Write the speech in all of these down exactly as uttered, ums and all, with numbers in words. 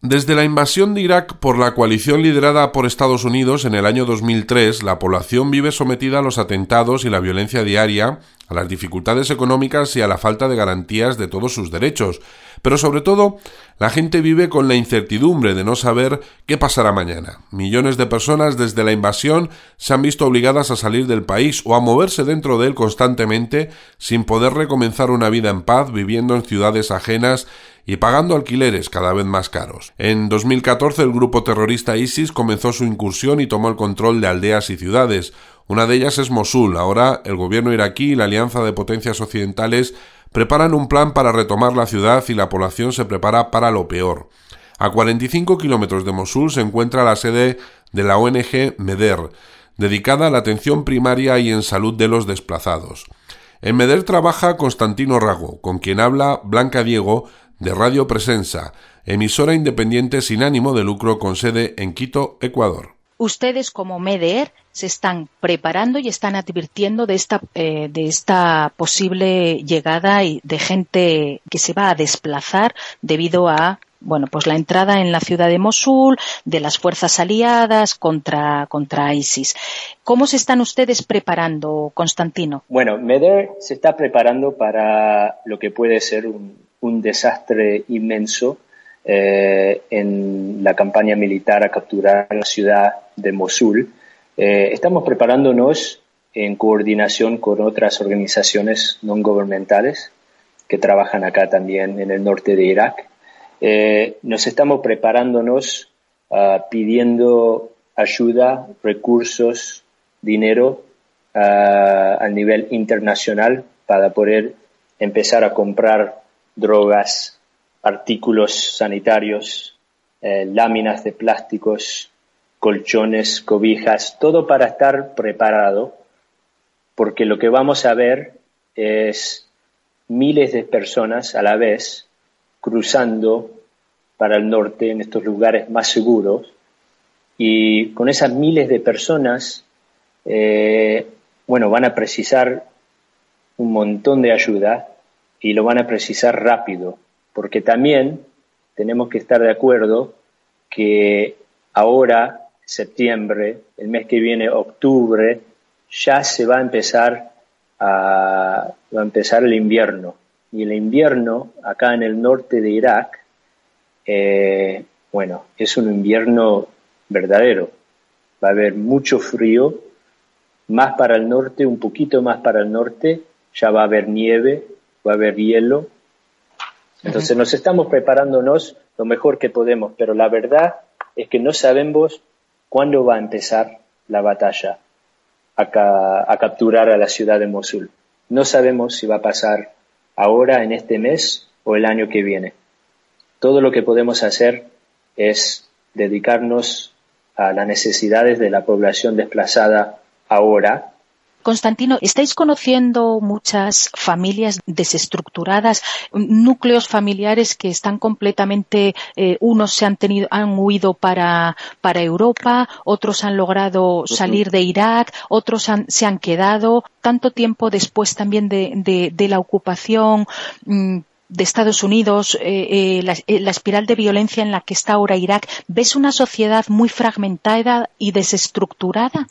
Desde la invasión de Irak por la coalición liderada por Estados Unidos en el año dos mil tres, la población vive sometida a los atentados y la violencia diaria, a las dificultades económicas y a la falta de garantías de todos sus derechos. Pero sobre todo, la gente vive con la incertidumbre de no saber qué pasará mañana. Millones de personas desde la invasión se han visto obligadas a salir del país o a moverse dentro de él constantemente sin poder recomenzar una vida en paz, viviendo en ciudades ajenas y pagando alquileres cada vez más caros. En dos mil catorce el grupo terrorista ISIS comenzó su incursión y tomó el control de aldeas y ciudades. Una de ellas es Mosul. Ahora el gobierno iraquí y la Alianza de Potencias Occidentales preparan un plan para retomar la ciudad y la población se prepara para lo peor. A cuarenta y cinco kilómetros de Mosul se encuentra la sede de la O N G MEDER, dedicada a la atención primaria y en salud de los desplazados. En MEDER trabaja Constantino Rago, con quien habla Blanca Diego, de Radio Presensa, emisora independiente sin ánimo de lucro con sede en Quito, Ecuador. Ustedes como MEDER se están preparando y están advirtiendo de esta eh, de esta posible llegada de gente que se va a desplazar debido a bueno pues la entrada en la ciudad de Mosul de las fuerzas aliadas contra contra ISIS. ¿Cómo se están ustedes preparando, Constantino? Bueno, MEDER se está preparando para lo que puede ser un, un desastre inmenso eh, en la campaña militar a capturar la ciudad de Mosul. Eh, estamos preparándonos en coordinación con otras organizaciones no gubernamentales que trabajan acá también en el norte de Irak. Eh, nos estamos preparándonos uh, pidiendo ayuda, recursos, dinero uh, a nivel internacional para poder empezar a comprar drogas, artículos sanitarios, eh, láminas de plásticos, colchones, cobijas, todo para estar preparado, porque lo que vamos a ver es miles de personas a la vez cruzando para el norte en estos lugares más seguros, y con esas miles de personas, eh, bueno, van a precisar un montón de ayuda y lo van a precisar rápido, porque también tenemos que estar de acuerdo que ahora, septiembre, el mes que viene, octubre, ya se va a empezar a, va a empezar el invierno. Y el invierno, acá en el norte de Irak, eh, bueno, es un invierno verdadero. Va a haber mucho frío, más para el norte, un poquito más para el norte, ya va a haber nieve, va a haber hielo. Entonces nos estamos preparándonos lo mejor que podemos, pero la verdad es que no sabemos cuándo va a empezar la batalla a, ca- a capturar a la ciudad de Mosul. No sabemos si va a pasar ahora, en este mes, o el año que viene. Todo lo que podemos hacer es dedicarnos a las necesidades de la población desplazada ahora. Constantino, ¿estáis conociendo muchas familias desestructuradas, núcleos familiares que están completamente, eh, unos se han tenido, han huido para, para Europa, otros han logrado salir de Irak, otros han, se han quedado, tanto tiempo después también de, de, de la ocupación mmm, de Estados Unidos, eh, eh, la, eh, la espiral de violencia en la que está ahora Irak? ¿Ves una sociedad muy fragmentada y desestructurada?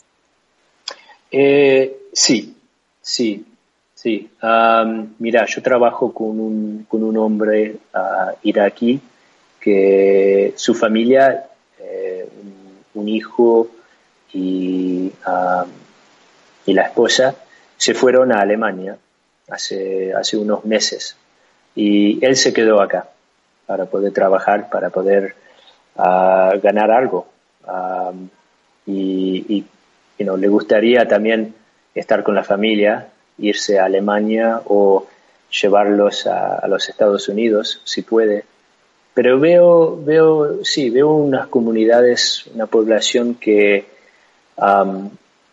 Eh, sí, sí, sí. Um, mira, yo trabajo con un, con un hombre uh, iraquí que su familia, eh, un, un hijo y, uh, y la esposa se fueron a Alemania hace, hace unos meses y él se quedó acá para poder trabajar, para poder uh, ganar algo. Um, y, y You know, le gustaría también estar con la familia, irse a Alemania o llevarlos a, a los Estados Unidos, si puede. Pero veo, veo, sí, veo unas comunidades, una población que, um,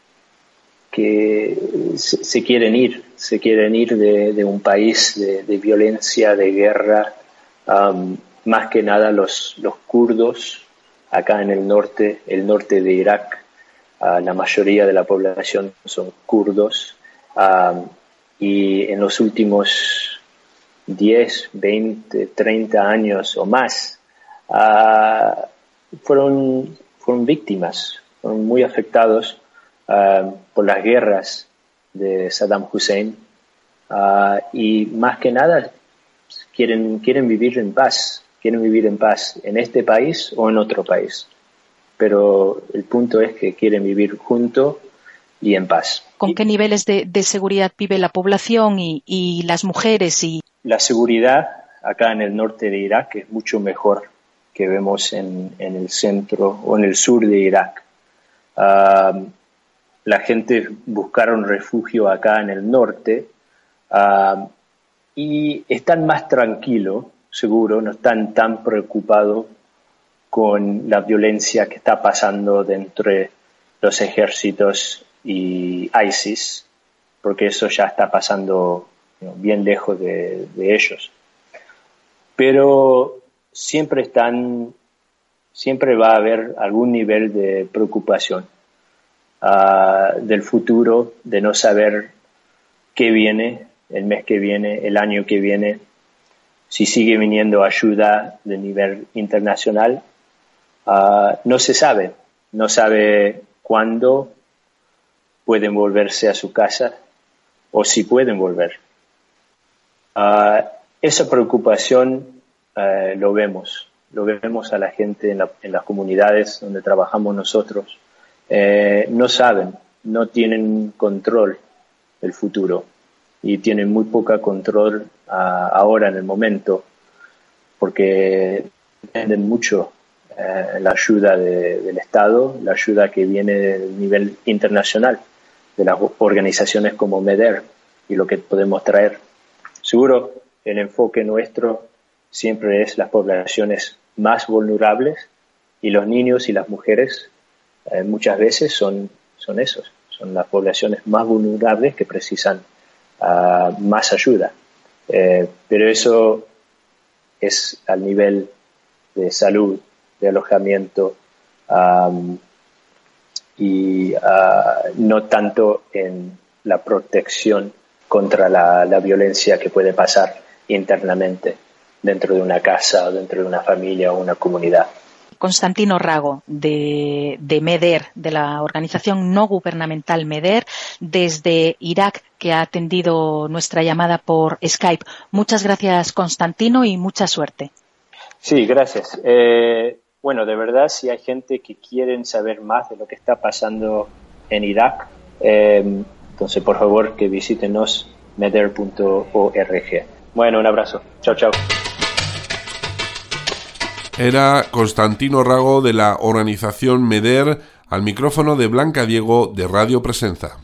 que se, se quieren ir, se quieren ir de, de un país de, de violencia, de guerra, um, más que nada los, los kurdos, acá en el norte, el norte de Irak. Uh, la mayoría de la población son kurdos um, y en los últimos diez, veinte, treinta años o más uh, fueron, fueron víctimas, fueron muy afectados uh, por las guerras de Saddam Hussein uh, y más que nada quieren, quieren vivir en paz, quieren vivir en paz en este país o en otro país. Pero el punto es que quieren vivir juntos y en paz. ¿Con qué niveles de, de seguridad vive la población y, y las mujeres? Y la seguridad acá en el norte de Irak es mucho mejor que vemos en, en el centro o en el sur de Irak. Uh, la gente buscaron refugio acá en el norte uh, y están más tranquilos, seguro, no están tan preocupados con la violencia que está pasando dentro de los ejércitos y ISIS, porque eso ya está pasando, you know, bien lejos de, de ellos. Pero siempre están, siempre va a haber algún nivel de preocupación uh, del futuro, de no saber qué viene, el mes que viene, el año que viene, si sigue viniendo ayuda de nivel internacional. Uh, no se sabe, no sabe cuándo pueden volverse a su casa o si pueden volver. Uh, esa preocupación uh, lo vemos, lo vemos a la gente en, la, en las comunidades donde trabajamos nosotros. Eh, no saben, no tienen control del futuro y tienen muy poca control uh, ahora en el momento porque dependen mucho Eh, la ayuda de, del Estado, la ayuda que viene del nivel internacional, de las organizaciones como MEDER y lo que podemos traer. Seguro el enfoque nuestro siempre es las poblaciones más vulnerables y los niños y las mujeres eh, muchas veces son, son esos, son las poblaciones más vulnerables que precisan uh, más ayuda. Eh, pero eso es al nivel de salud, de alojamiento um, y uh, no tanto en la protección contra la, la violencia que puede pasar internamente dentro de una casa o dentro de una familia o una comunidad. Constantino Rago, de, de MEDER, de la organización no gubernamental MEDER, desde Irak, que ha atendido nuestra llamada por Skype. Muchas gracias, Constantino, y mucha suerte. Sí, gracias. Eh, Bueno, de verdad, si hay gente que quieren saber más de lo que está pasando en Irak, eh, entonces por favor que visítenos meder punto org. Bueno, un abrazo. Chao, chao. Era Constantino Rago de la organización MEDER al micrófono de Blanca Diego de Radio Presenza.